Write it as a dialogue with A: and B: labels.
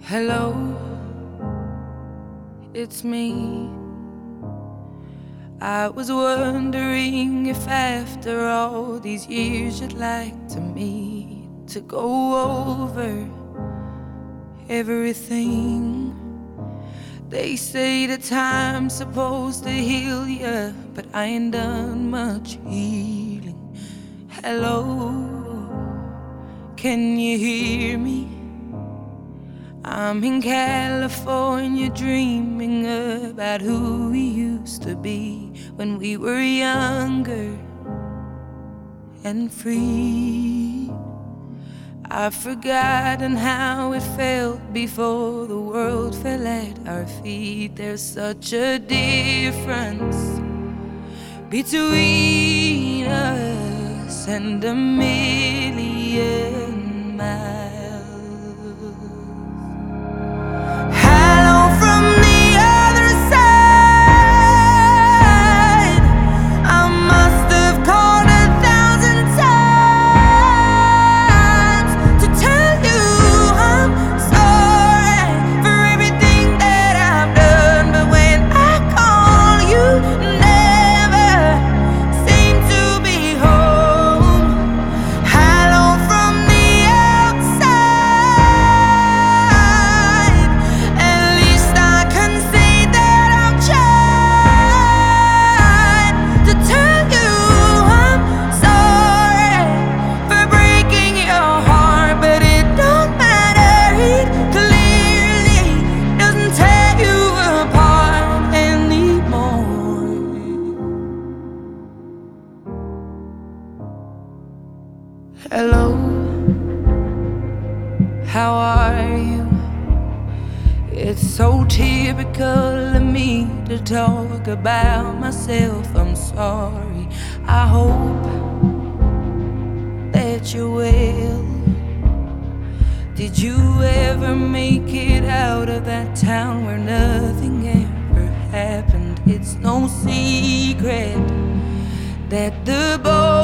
A: Hello, it's me. I was wondering if after all these years you'd like to meet to go over everything. They say that time's supposed to heal ya, but I ain't done much healing. Hello, can you hear me? I'm in California dreaming about who we used to be when we were younger and free. I've forgotten how it felt before the world fell at our feet. There's such a difference between us and a million miles. Hello, how are you? It's so typical of me to talk about myself. I'm sorry. I hope that you're well. Did you ever make it out of that town where nothing ever happened? It's no secret that the boy